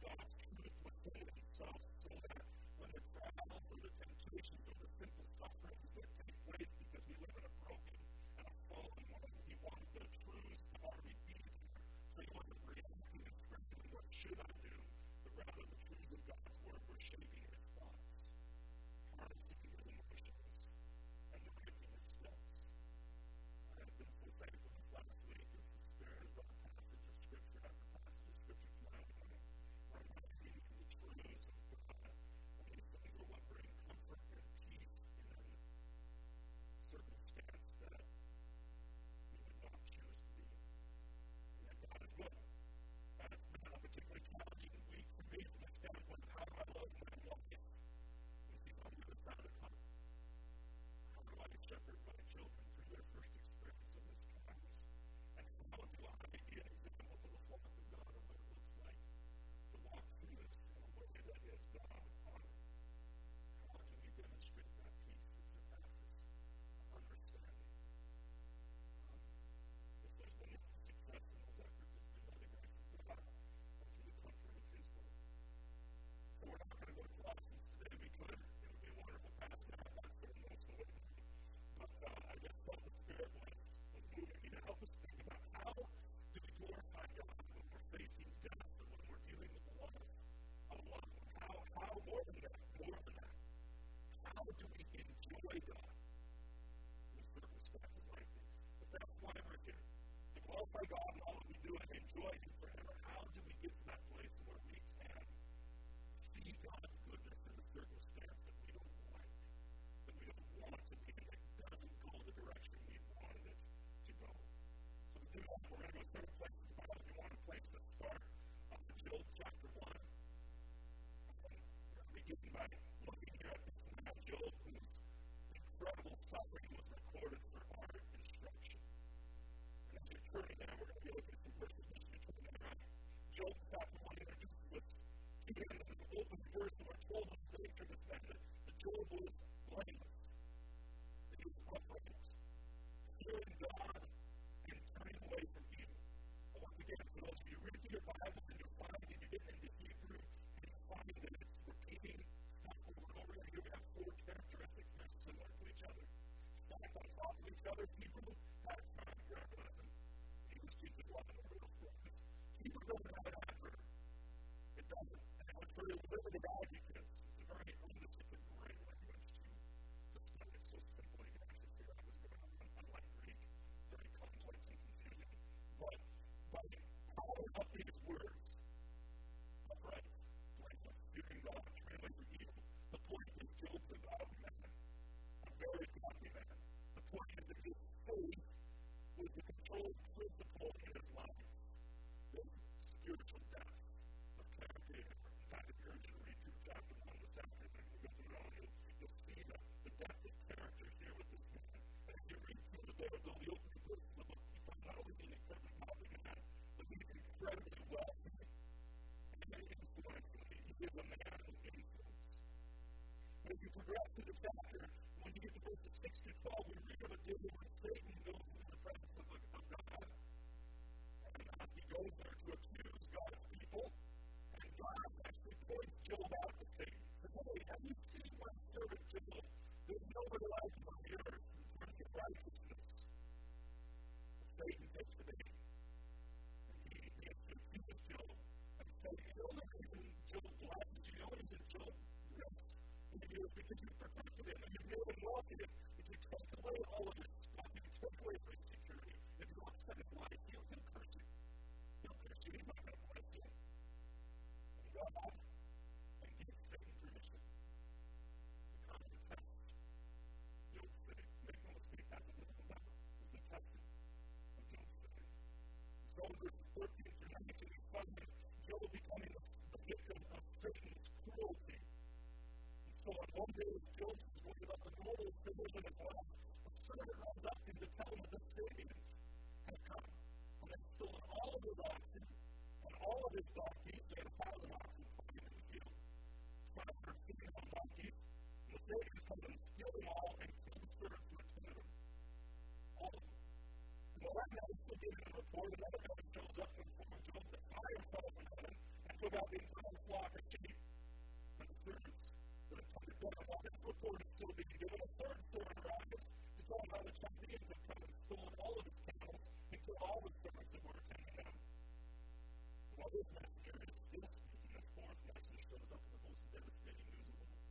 God's truth within themselves so that when the trials or the temptations or the simple sufferings that take place because we live in a broken and a fallen world, he wanted the truths to already be here. So he wasn't reacting and strengthening what should I do, but rather the truth of God's word were shaping a response, harnessing his emotions, and directing his steps. I have been so thankful this last week as the Spirit has brought passage of Scripture after passage of Scripture to my mind, reminding me of the truths of God, and these things are what bring comfort and peace in circumstance that we would not choose to be. And that God is good. And it's been a particularly challenging week for me from the standpoint of how do I love my wife when she's on the other side of the cup? How do I shepherd my children through their first experience of this trials? And how do I be an example to the flock of God of what it looks like to walk through this in a way that is God honored? How do we demonstrate that peace that surpasses understanding? If there's been any success in those efforts, it's been by the grace of God and through the comfort of His word. So we're not going to go to Colossians today. We could. It would be a wonderful passage. That's what most of it would be. But I just felt the Spirit was moving me to help us think about how do we glorify God when we're facing death or when we're dealing with the loss of a loved one. How more than that, how do we enjoy God in circumstances like these? If that's why we're here, to glorify God in all that we do and enjoy Him forever, how do we get to that place where we can see God's goodness in the circumstance that we don't like, that we don't want to be, that doesn't go the direction we wanted it to go? So to do that, we're going to go through places. If you want a place to start, Job chapter 1. We're going to begin by looking here at this man, Job, whose incredible suffering was recorded for our instruction. And as you're turning there, we're going to be looking at some verses as you're turning there, right? Job chapter 1 introduces us to him in the open verse, and we're told in the nature of this man that Job was blameless, that he was upright, fearing God and turning away from evil. And once again, for those of you who read through your Bibles and you find that you get into Hebrew and you find that it's repeating stuff over and over again, here we have four characteristics that are similar to each other. Stacked on top of each other, Hebrew has time for a lesson. English speaks a lot of those words. Hebrew doesn't have an adverb. It doesn't. And it was very limited adjectives. It's a very English, it's a great language to study. It's so simple you can actually figure out what's going on. Unlike Greek, very complex and confusing. But by powering up these words, upright, blameless, fearing God, turning away from evil, the point is Job's a godly man, a very godly man. The point is that his faith was the controlling principle in his life. The spiritual depth of character. In fact, if you're to read through chapter 1 this afternoon, you go through it all, you'll see the depth of character here with this man. And if you read through the opening verse of the book, you find not only an incredibly godly man, but he's incredibly wealthy and influential. He is a man of influence. As you progress through the chapter, when you get to verses 6 through 12, we read of a day when Satan goes into the presence of God. And he goes there to accuse God's people, and God actually points Job out to Satan. He says, hey, have you seen my servant Job? There's nobody like him on the earth in terms of righteousness. But Satan takes the bait, and he begins to accuse Job, and says, the only reason Job blesses you, the only reason Job rests in you is because you've protected him, and you've made him wealthy. If you take away all of his stuff, if you take away his security, if you upset his life, he'll curse you. He'll curse you. He's not going to bless you. And God and give Satan permission to come and test Job's faith. Make no mistake, that's what this is about. This is the testing of Job's faith. So in verses 13 through 19, we find Job becoming the victim of Satan's cruelty. And so on one day, as Job is worried about the normal provision of life, a servant runs up to him to tell him that the Sabians have come. And they've stolen all of his oxen and all of his donkeys. They had 1,000 oxen coming into the field. 500 feet on donkeys. And the Sabians come and steal them all and kill the servants who attended them. All of them. And well, right now, he's still giving a report. Another guy shows up and informs Job that fire fell from heaven and took out the entire down while this report is still being given. A third foreign arrives to tell him how the Chaldeans have come and stolen all of his camels and killed all the servants that were attending them. While this messenger is still speaking, a fourth messenger shows up with the most devastating news of all.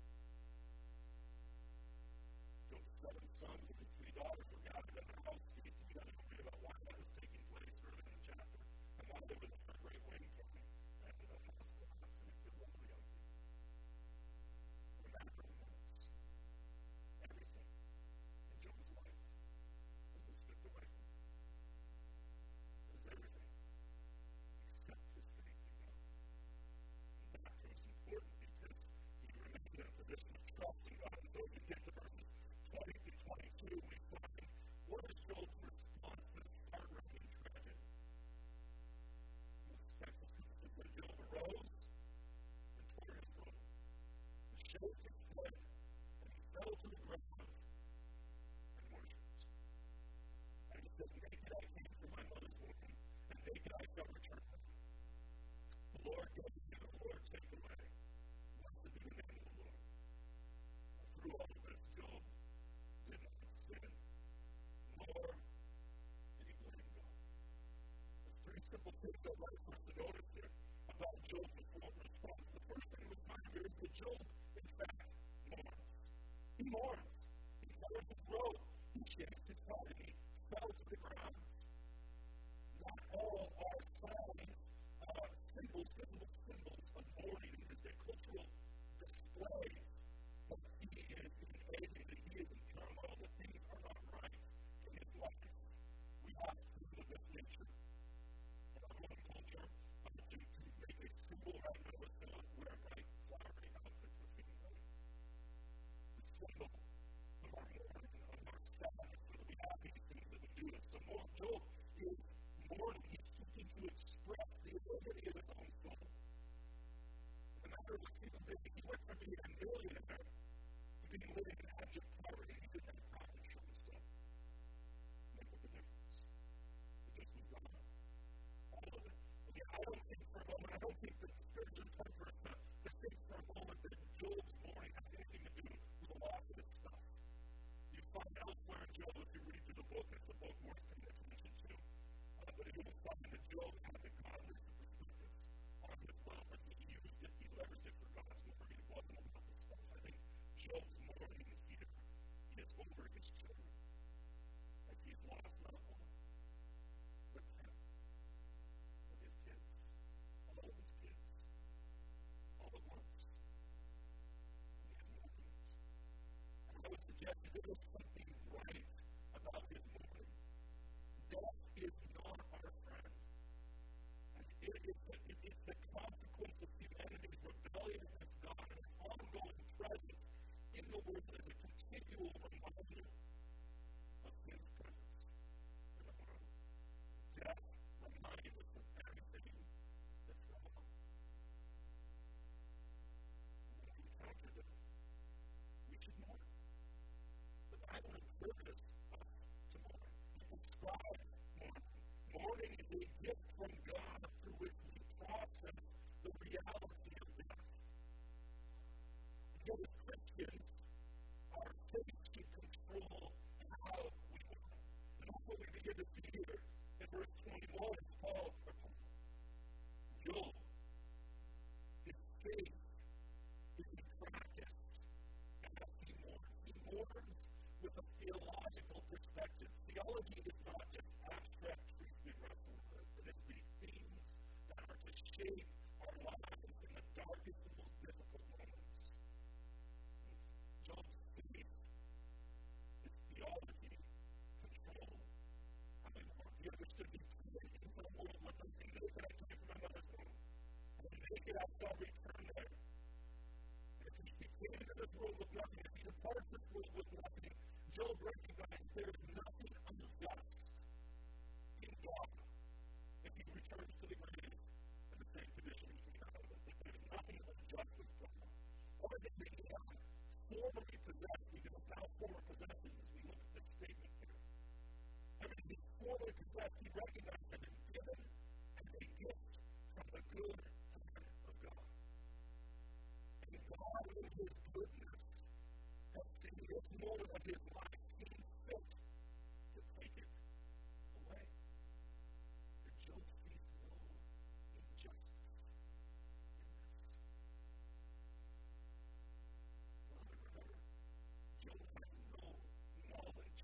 Job's 7 sons and his 3 daughters were gathered at their house feast, and you got to read about why that was taking place early in the chapter, and why they were there for a great wind coming, and the house collapsed, and it killed all the young people. The matter remains. Everything in Job's life has been stripped away from him. It is everything except his faith in God. And that proves important because he remained in a position of trust in God. And so if we get to verses 20 to 22, we find what is Job's response to this heart-rending tragedy. The text says that Job arose and tore his robe, and shaved his head, and he fell to the ground and worshipped. And he said, naked I came from my mother's womb, and naked I shall return home. The Lord gave me, the Lord take away. Blessed be the name of the Lord. And through all of this, Job did not sin, nor did he blame God. There's 3 simple things I'd like for us to notice here about Job's response. The first thing we find here is that Job, in fact, mourns. He mourns. He covers his robe. He shaves his head, and he fell to the ground. Not all are signs, symbols, visible symbols of mourning in their cultural displays, but he is indicating that he is in turmoil, that things are not right in his life. We have to live this nature in our own culture to make a symbol right now is to wear a bright, flowery outfit for feeling right. The symbol of our mourning, of our sadness, so that we have these things that we do. And so Job is mourning. He's seeking to express the ability of his own soul. No matter what he was doing, he went from being a millionaire to being living in abject poverty. He didn't have profit for himself. Make what the difference. It just was gone. All of it. Again, I don't think for a moment, I don't think that the spiritual temper to think for a moment that Job's mourning has anything to do with a lot of this stuff. You find elsewhere in Job, if you read through the book, it's a book worth paying attention to. But you will find that Job had the godly perspectives on his wealth, and he used it, he leveraged it for God's glory. It wasn't about the stuff. I think Job's mourning here is over his children, as he's lost not one, but 10 of his kids, all of his kids, all at once. And he is mourning it. And I would suggest that there is something right about his mourning. Death is not our friend. And it's the consequence of humanity's rebellion against God and its ongoing presence in the world as a continual reminder of his presence in the world. Death reminds us of everything that's wrong. And when we encounter death, we should mourn. The Bible encourages us to mourn. It describes mourning. Mourning is a gift from God through which we process the reality of death. Because as Christians, our faith should control how we mourn. And that's what we begin to see here in verse 21. It's Paul, Job, his faith is in practice as he mourns. He mourns with a theological perspective. Theology is not just abstract truth we wrestle with, but it's these themes that are to shape our lives in the darkest and most difficult moments. Job's faith is theology, control, and then he understood the creation of the world with something naked I came from my mother's womb, and naked I shall return there. And if he came into this world with nothing, if he departs this world with nothing, Job recognized there is nothing unjust in God if he returns to the grave in the same condition he came out of it. That there's nothing unjust with God. Everything that he had formerly possessed, he has now former possessions as we look at this statement here. Everything he formerly possessed, he recognized had been given as a gift from the good hand of God. And God, in his goodness, this moment of his life seemed fit to take it away. And Job sees no injustice in this. Remember, Job has no knowledge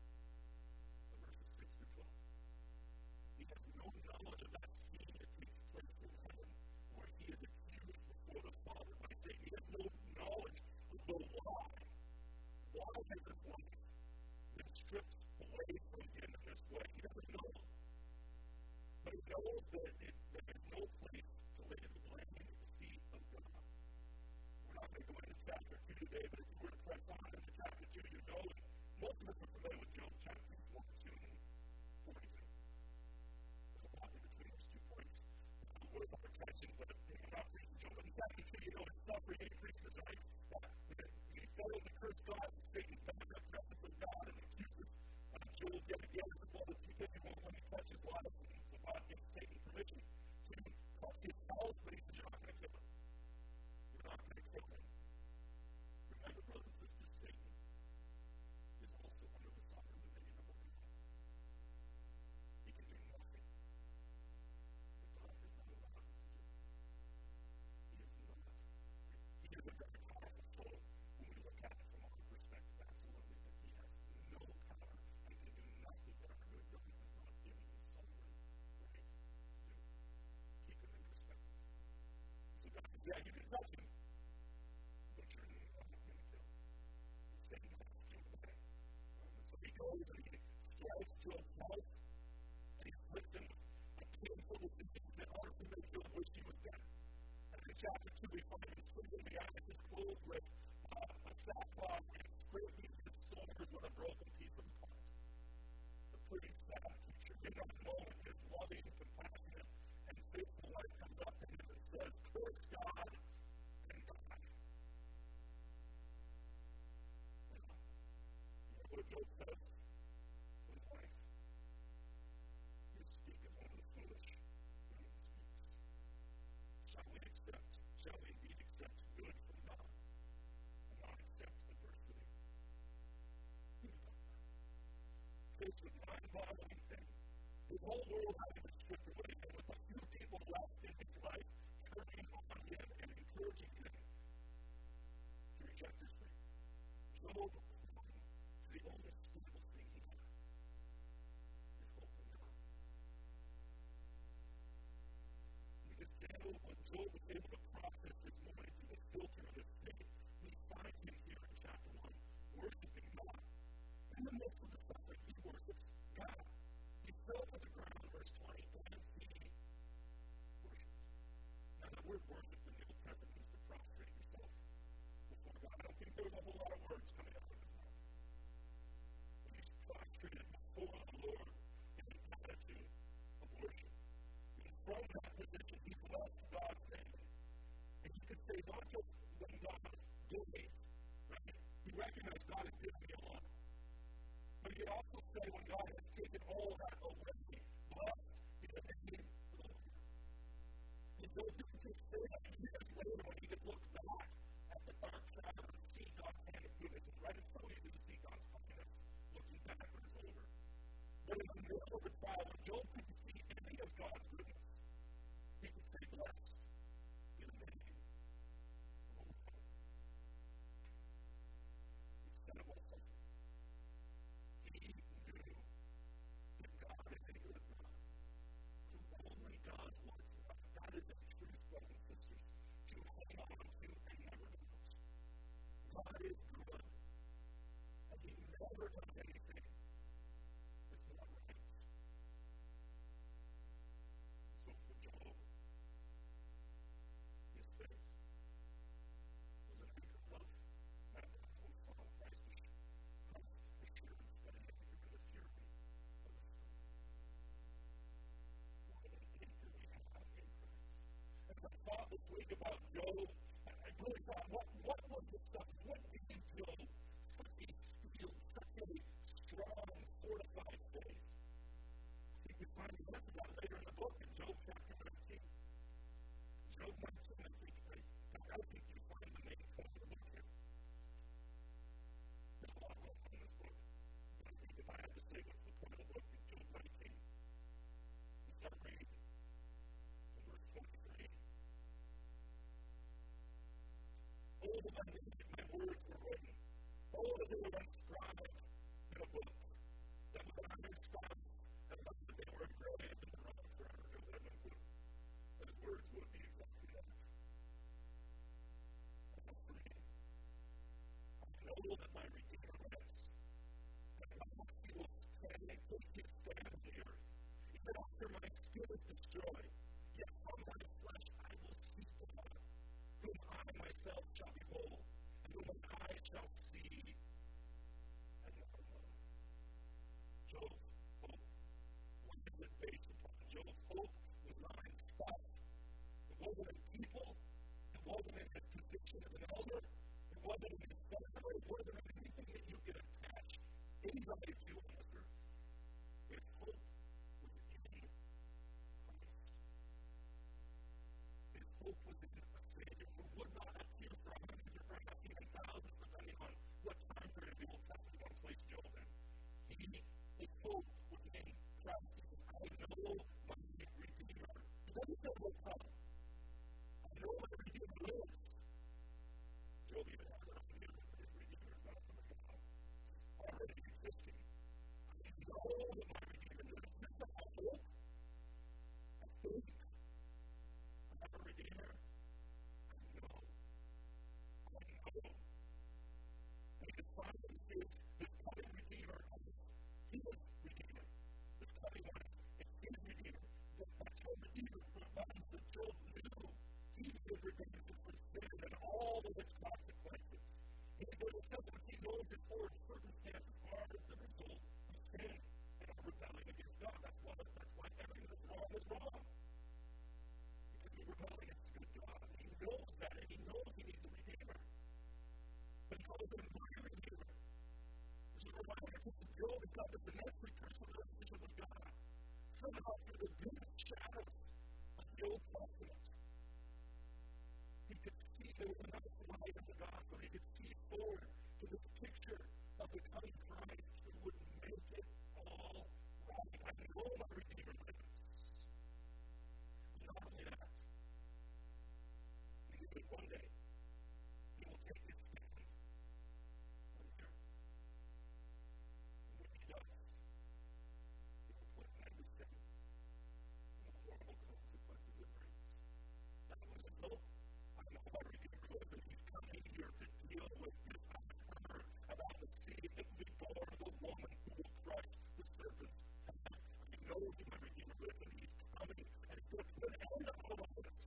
of verses 6 through 12. He has no knowledge of that scene that takes place in heaven where he is accused before the Father. But he has no knowledge of the why. Why has his life been stripped away from him in this way? He doesn't know. But he knows that there is no place to lay the blame at the feet of God. We're not going to go into chapter 2 today, but if you were to press on into chapter 2, you know that most of us are familiar with Job chapters 1, 2, and 42. There's a lot in between those 2 points. Worth our attention, but not preaching Job. But in chapter 2, you know his suffering increases, right? He failed to curse God, and Satan's back in the presence of God and accuses Job yet again, as well as he won't let me touch his life. And so God gives Satan permission to touch his house, but he says, you're not going to kill him. You're not going to kill him. Remember, brothers and sisters, Satan is also under the sovereign dominion of God. He can do nothing that God has not allowed him to do. He is not. He is a very powerful soul when we look at it from our perspective, absolutely, but he has no power and can do nothing that our good God has not given him sovereign right to do. Keep it in perspective. So God says, yeah, you can touch him, but you're not going to kill him. Satan has to kill him away. And so he goes and he strikes Job's house, and he afflicts him with a painful disease that honestly made Job wish he was dead. And in chapter 2, we find him sleeping the ashes clothed with a sackcloth and scraping his shoulders with a broken piece of pot. It's a pretty sad picture. In that moment, his loving, compassionate, and faithful wife comes up to him and says, curse God and die. You know what Job says to his wife? You speak as one of the foolish when he speaks. Shall we indeed accept good from God and not accept adversity? Think about that. It's a mind-boggling thing. His whole world had been stripped away, and with a few people left in his life, turning on him and encouraging him to reject his faith. Job clung to the only stable thing he had, his hope in God. Because when Job was able to process this morning through the filter of his faith, we find him here in chapter 1, worshiping God. In the midst of the suffering, he worships God. He fell to the ground, verse 20, and he worshipped. Now, the word worship in the Old Testament means to prostrate yourself before God. I don't think there was a whole lot of words coming out of his mouth. When he's prostrated before the Lord in an attitude of worship. And from that position, he blessed God's name. And you could say, not just when God gave, right? He recognized God has given me a lot. But he could also say, when God has taken all that away, blessed be the name of the Lord. And Job didn't just say that years later when he could look back at the dark shadow and see God's hand of goodness. And right, it's so easy to see God's kindness looking back when it's over. But in the middle of the trial, when Job couldn't see any of God's goodness, he could say, blessed be the name of the Lord. He said it was something. He knew that God is a good God, who only God wants. That is the truth, brothers and sisters, to hang on to and never lose. God is good, and he never does anything that's not right. So for Job, his faith was an act of love. That was all Christ assurance that I never get rid of fear of the storm. What an anchor we have in Christ. As I thought this week about Job, I really thought, what was the stuff? What gave Job such a steel, such a strong, fortified faith? I think we find the answer to that later in the book in Job chapter 19. Job 19, I think you find the main point of the book here. all that I needed, my words were written. All that they were inscribed in a book that was 100 stones, and that they were engraved in the rock forever. Job had no clue that his words would be exactly that. And as for me, I know that my Redeemer lives, and he will stand and take his stand in the earth. Even after my skin is destroyed, yet from my flesh I will see God, whom I myself shall behold, and whom my eye shall see and never know. Job's hope, what is it based upon? Job's hope was not in stuff. It wasn't in people. It wasn't in his position as an elder. It wasn't in his family. It wasn't in anything that you could attach anybody to on this earth. His hope was in Christ. His hope was in a Savior who would not appear for hundreds or perhaps even thousands, depending on what time period the Old Testament one placed Job in. His hope was in Christ because I know my Redeemer. He doesn't say will come. I know my Redeemer lives. Job even has enough to do with his Redeemer is not from God, already existing. I know that my Redeemer lives. This is my hope. I think I have a Redeemer. I know. And he defines this coming Redeemer as his Redeemer. This coming one is his Redeemer. That's how Redeemer reminds that Job knew he would redeem him from sin and all of its consequences. He knows before circumstances are the result of sin and of rebelling against God. That's why everything that's wrong is wrong. Because we rebel against a good God. And he knows that, and he knows he needs a Redeemer. But he calls him my Redeemer. This is a reminder to Job is God that the next personal relationship with God. Somehow through the dim shadows of the Old Testament, he could see there was another light in the gospel. He could see forward to this picture of the coming Christ who would make it all right. I know my Redeemer lives. Not only that, he knew that one day he will take his stand on the earth. And when he does, he will put an end to sin and the horrible consequences it brings. That was his hope. I know my Redeemer lives, and he's coming here to deal with this. I've heard about the seed that will be born of the woman who will crush the serpent's head. I know that my Redeemer lives, and he's coming, and he's going to put an end to all of this.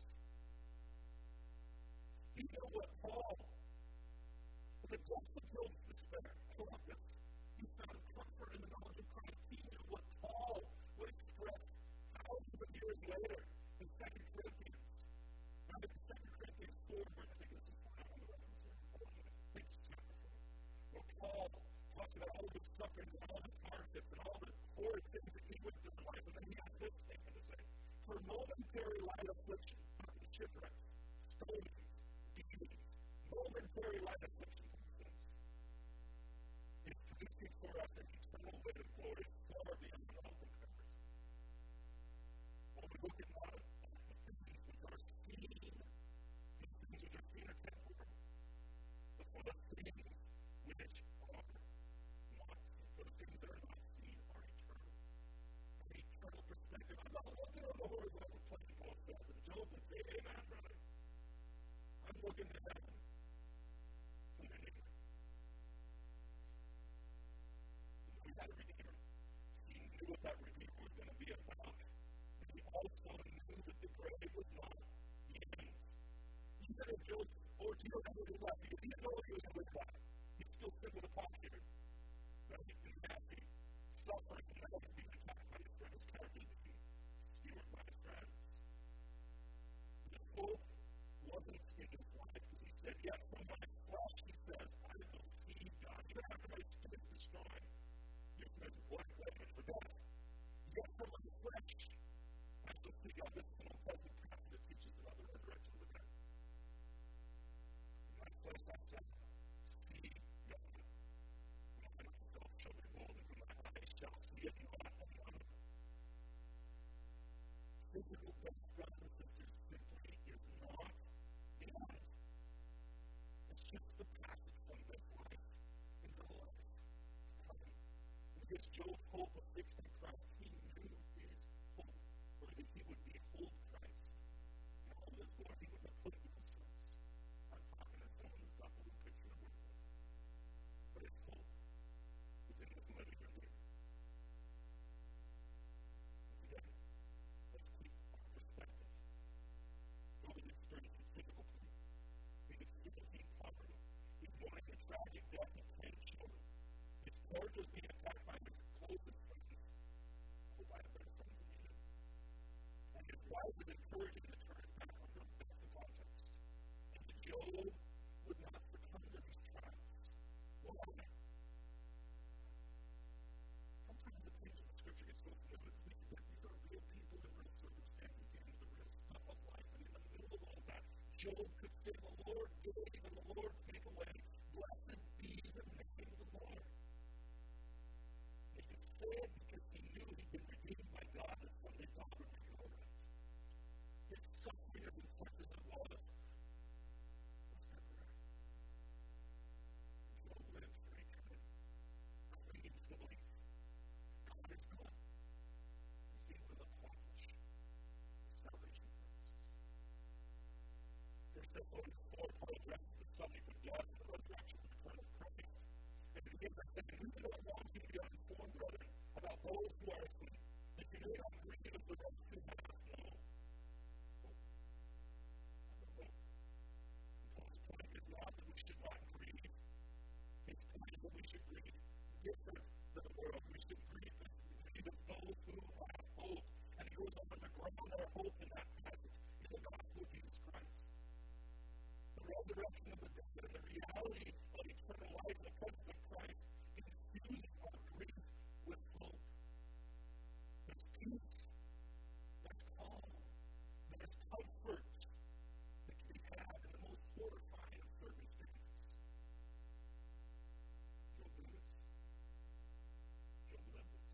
You know what Paul, at the depths of Job's despair, I love this. He found comfort in the knowledge of Christ. He knew what Paul would express thousands of years later in 2 Corinthians. Now, in 2 Corinthians 4, I think this is on the reference here. I think it's chapter 4. Where Paul talks about all of his sufferings and all of his hardships and all the horrid things that he went through in life. And then he has this statement to say, for momentary light affliction, shipwrecks, stonings, beatings, momentary light affliction these things, is producing for us an eternal weight of glory far beyond all comparison. When we look at God, the things which are seen, these things which are seen are temporal. But for the things which are not seen, for the things that are not seen are eternal. An eternal perspective. I'm not looking on the horizontal plane, Paul says, and Job would say, amen, brother. I'm looking to heaven. We had a Redeemer. He knew what that Redeemer was going to be about. But he also knew that the grave was not the end. Even if Job's ordeal never was left, because he didn't know what he was going to live by. He'd still sit with a posture. Right? And happy, suffering, and always being attacked by his friends, characters being skewered by his friends. His hope wasn't in his life, because he said, yes, from my flesh, he says, I will see God. Even after my skin is destroyed, you can avoid blame for that. Yet from my flesh, I shall see God. This is an Old Testament passage that teaches about the resurrection of the dead. In my flesh, I shall see God. My myself shall behold, and my eyes shall see it not another. Physical death, brothers and sisters, simply is not the end. It's Is Job hope of fixed in Christ? He knew his hope, or that he would behold Christ. And all this glory he would have put in his terms. I'm talking to someone who's got a little picture of work with. But his hope is in this living or here. Once again, let's keep our perspective. Job is experiencing physical pain. He's experiencing poverty. He's mourning the tragic death of 10 children. His character is being attacked by his closest friends. I hope I have better friends than he did. And his wife is encouraging him to turn his back on her. That's the context. And Job would not succumb to these trials. Why? Sometimes the pages of Scripture get so familiar that we forget these are real people in real circumstances dealing with the real stuff of life. And in the middle of all that, Job could say, the Lord gave and the Lord take away. Blessed be the name of the Lord. He could say it because he knew he'd been redeemed by God, and someday God would make it all right. His suffering as intense as it was temporary. Job lived for eternity, clinging to the belief God is good, and he will accomplish salvation purposes. First Thessalonians 4, Paul addresses the subject of death and the resurrection and return of Christ. And it begins by saying, we do not want you to be uninformed, brethren, about those who are asleep, that you may not grieve as the rest who have no hope. And Paul's point is not that we should not grieve. His point is that we should grieve different than the world. We should grieve as those who have hope. And he goes on to ground our hope in that passage, in the gospel of Jesus Christ. The resurrection of the dead and the reality of eternal life in the presence of Christ infuses our grief with hope. There's peace, there's calm, there's comfort that can be had in the most horrifying of circumstances. Job knew this. Job lived this.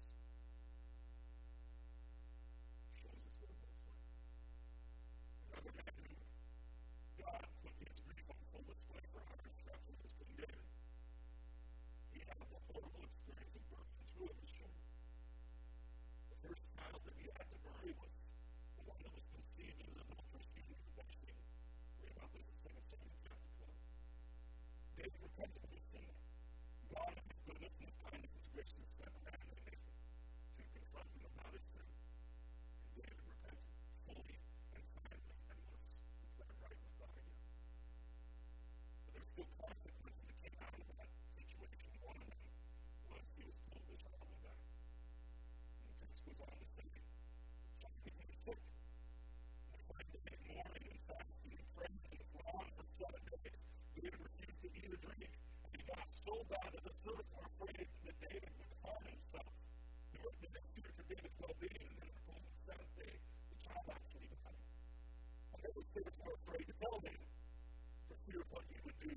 Shows us what it looks like. Another man who God put his grief on full display for our instruction was King David. He had a horrible experience of birth and two of his children. The first child that he had to bury was the one that was conceived in his adulterous union with Bathsheba. Read about this in 2 Samuel chapter 12. David repented of his sin. God, in his goodness and his kindness, his gracious, sent a man in the nation to confront him about his sin. And David repented fully and finally and was declared right with God again. But there were still consequences that came out of that situation. One of them was he was told the child would die. And the text goes on to say, the child became sick. And they tried to make mourning and fasting and praying, and it went on for 7 days. David refused to eat or drink. And he got so bad that the servants were afraid that David would harm himself. They were feared for David's well-being, and then on the 7th day, the child actually died. And they were more afraid to tell David for fear of what he would do.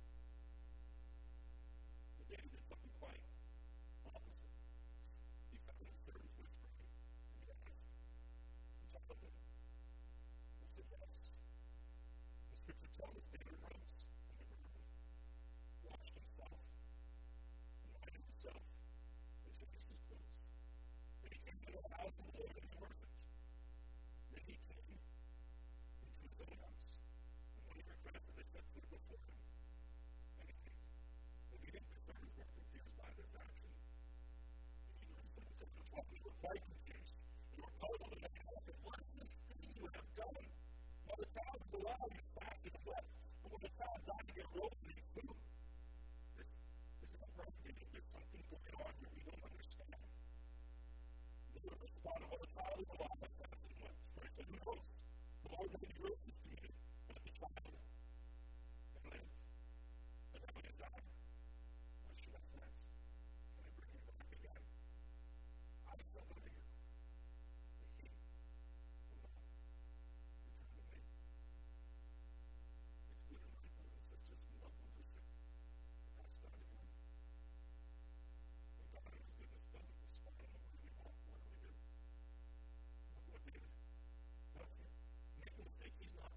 But David did something quite opposite. He found his servants whispering, and he asked, "Is the child dead?" They said, "Yes." The scripture tells us David rose from the grave, washed himself, anointed himself, and changed his clothes. Then he came to the house of the Lord and he worshipped. Then he came into his own house. And when he requested, they set food before him. And he ate. But he didn't prefer his work confused by this action. And he learned from himself and told me, "You were quite confused. You were puzzled and they asked him, what is this thing you have done? While the child was alive, you fasted and wept. But when the child died, you arose and ate food." This is a problem. There's something going on here we don't understand. David responded, "Well, the child is alive, I fasted and wept." For he said, "Who knows? The Lord made you roses to me, but the child and live. But now he has died. Why should I fast? Can I bring him back again? I still live here, but he will not return to me." It's good and right, brothers and sisters, when loved ones are sick, to ask God to heal them. When God in his goodness doesn't respond in the way we want, what do? What David does here. Make no mistake, he's not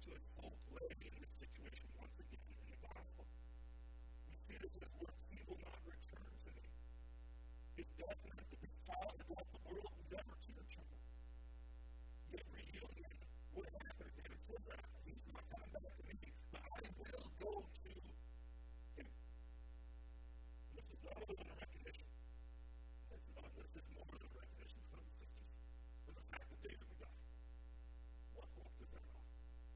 good hope lay in this situation once again in the gospel. We see that his words, he will not return to me. His death and his power had left the world never to return. Yet reunion would happen if David said that. He's not coming back to me, but I will go to him. This is not other than a recognition. This is more than a recognition for the sisters. For the fact that David would die. What hope does that offer?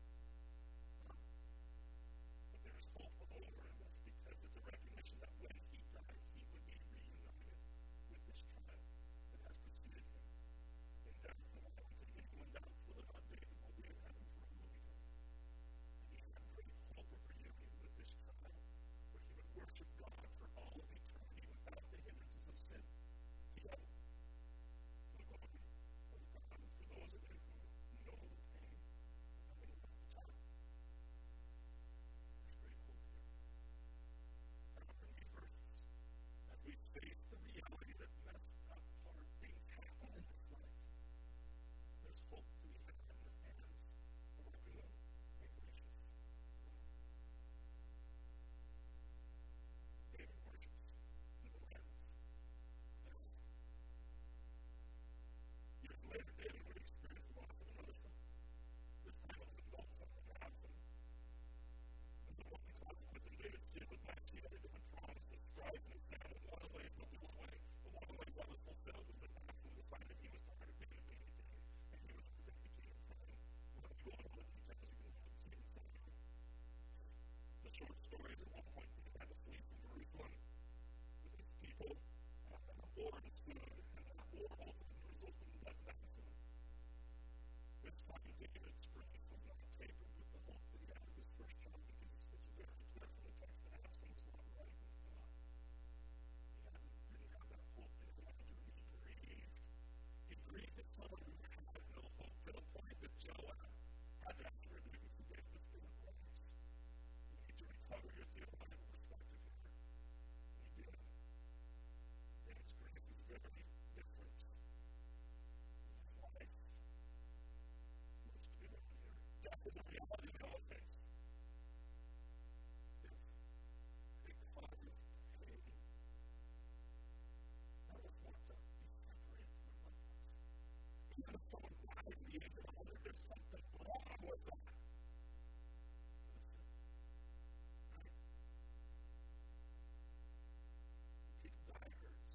But there is hope over in this because it's a recognition that when he died, he would be reunited with this child that has preceded him in death and life. And anyone doubts whether or not David will be in heaven for a movie time. And he had great hope of reunion with this child, where he would worship God for all of eternity without the hindrances of sin. He had the glory of God. And for those of you who know the pain of having lost a child, there's great hope here. However, in these verses, as we face the reality that messed up, hard things happen in this life, there's hope to be had in the hands of our good and gracious God. David worships through the lens of death. Years later, David would experience the loss of another son. This time it was a adult son, Absalom. And the only consequence of David's sin with Bathsheba had been promised and strife in his family. In one way, it's not the one way, but one of the ways that was fulfilled was that Absalom decided he was tired of David being a king, and he was a protected king of him. Well, if you want to know the details, you can see it somewhere. The short story is at one point David had to flee from Jerusalem with his people, and a war ensued, and that war ultimately resulted in the death of Absalom. This time, David's grief was not tapered with the hope that he had with his first child, because it's very clear from the text that Absalom was not right with God. He didn't have that hope in his life. He grieved. He grieved as someone who had no hope, to the point that Joab had to ask Rebekah to give this thing up right. You need to recover your theological perspective here. And he did. David's grief was very different. His life is much clearer here. Death is a reality in all things. It causes pain. That was more to be separated from our loved ones. Even if someone dies at the age of 100, there's something wrong with that. Right? People die hurts.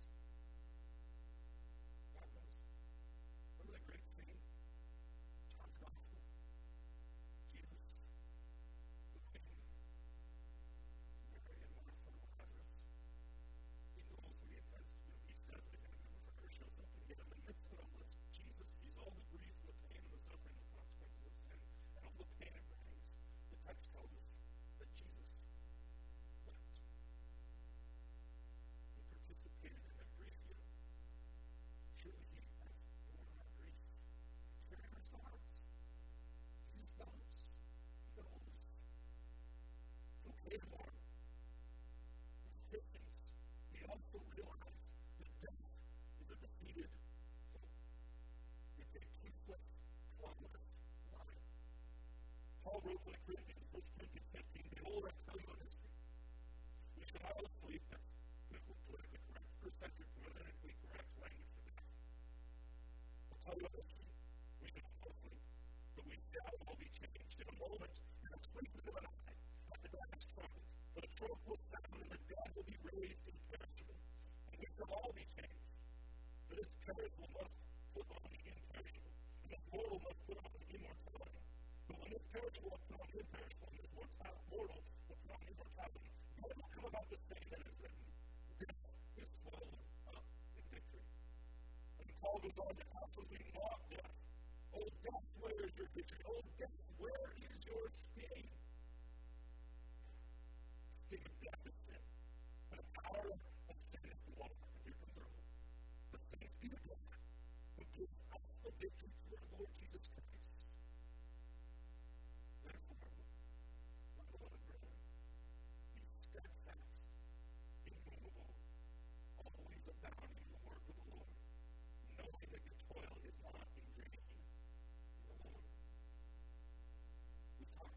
God knows. Remember that great scene? John's Gospel. Jesus, the King, Mary and Martha and Lazarus. He knows what he intends to do. He says what he's going to do before he shows up. And yet in the midst of all this, Jesus sees all the grief, the pain, and the suffering, the consequences of sin, and all the pain it brings. The text tells us that Jesus wept. He participated in their grief. Surely he has borne our griefs and carried our sorrows. Jesus knows. He knows. It's okay to mourn. As Christians, we also realize that death is a defeated foe. It's a toothless, clawless lion. Paul wrote to the Corinthians, 1 Corinthians 15, behold, I tell you a mystery. We should all sleep, that's politically correct, first century politically correct language for death. I'll tell you a mystery. We should all sleep, but we shall all be changed in a moment, in a twinkling of an eye, at the last trumpet. For the trump will sound, and the dead will be raised imperishable. And we shall all be changed. For this perishable must put on the imperishable, and this mortal must put on the immortality. But when this perishable will put on the imperishable, and this mortal will put on immortality, then will come about the same that is written. Death is swallowed up in victory. And Paul goes on to absolutely mock death. Oh, death, where is your victory? Oh, death, where is your sting? The sting of death is sin. And the power of sin is law. And here comes our hope. But thanks be to God, who gives us the victory through our Lord Jesus Christ. Therefore, my beloved brethren, be steadfast, immovable, always abounding in the work of the Lord, knowing that your toil is not in vain in the Lord. We talked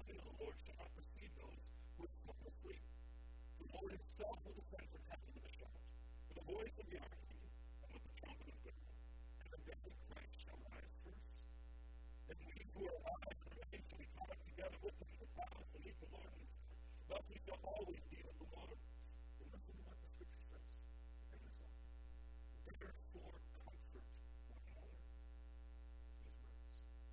coming of the Lord shall not precede those who are asleep. The Lord himself will descend from heaven with a shout, with the voice of the archangel, and with the trumpet of God. And the dead in Christ shall rise first. And we who are alive and remain shall be caught up together with them in the clouds to meet the Lord in the air. Thus we shall always be with the Lord. And listen to what the scripture says. And this up. Therefore comfort one another. These words.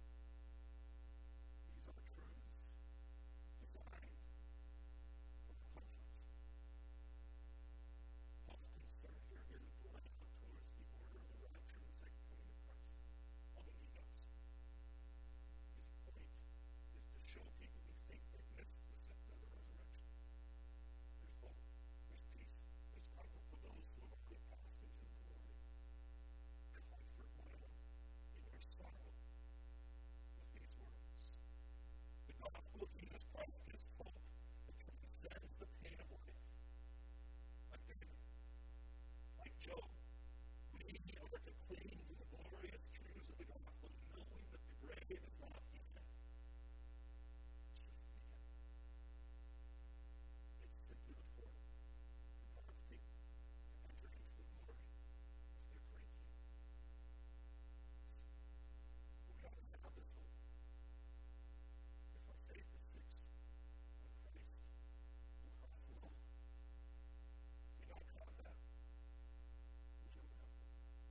These are the truths designed for comfort. Paul's concern here isn't to line up towards the order of the rapture and the second coming of Christ, although he does. His point is to show people who think they've missed the resurrection. There's hope, there's peace, there's comfort for those who have already passed into glory. Comfort one another in your sorrow with these words. The gospel of Jesus Christ is hope that transcends the pain of life. Like David, like Job, we are to cling to the glorious truths of the gospel, knowing that the grave is not the end. It's just the end. It's simply the portal for God's people to enter into the glory of their great King. But we ought to have this hope. If our faith is fixed on Christ, will come along. If we don't have that, we don't have hope.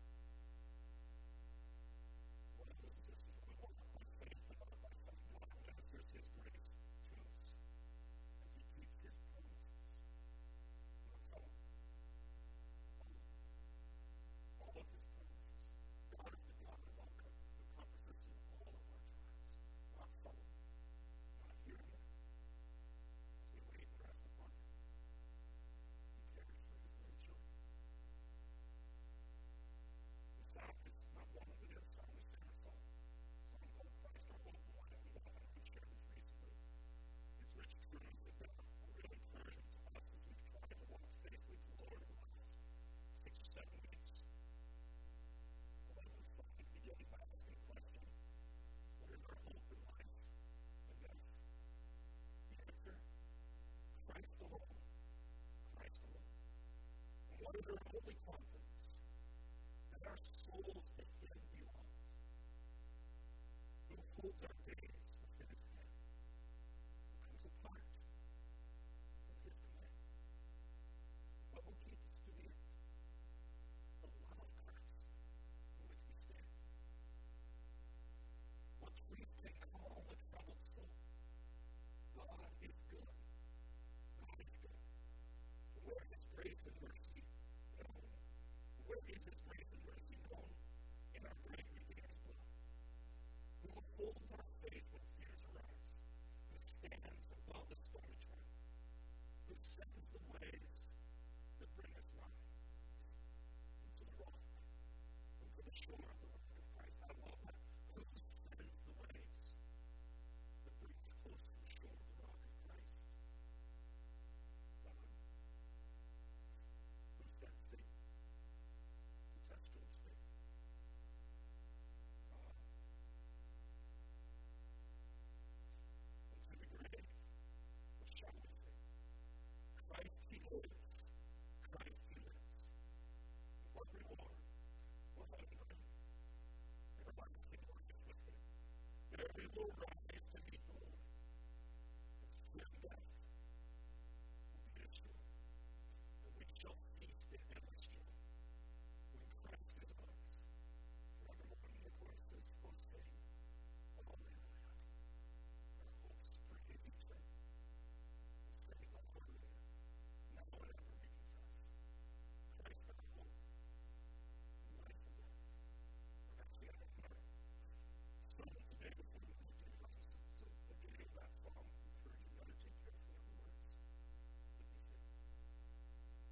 One of those is to walk by faith and not by sight. God ministers his grace to us as he keeps his promises. Not some, all of his promises. God is the God of all comfort, who comforts us in all of our trials. Not some, not here and there. As we wait and rest upon him, he cares for his little children. The psalm is not one of the psalm is their song. Song called Christ our hope and life. We've often shared this recently. It's rich truths that bring a real encouragement to us as we've tried to walk faithfully with the Lord in the last 6 or 7 weeks. I love this song. It begins by asking the question, what is our hope in life and death? The answer, Christ alone. Christ alone. And what is our only confidence? That our souls to him belong. Who holds our days within his hand? Who comes apart from his command? What will keep us to the end? The love of Christ in which we stand. What please can calm a troubled soul? God is good. God is good. Where his grace and mercy known? Where is his grace and mercy known? In our great Redeemer's blood. Who holds our faith when fears arise? Who stands above the stormy trial? Who sends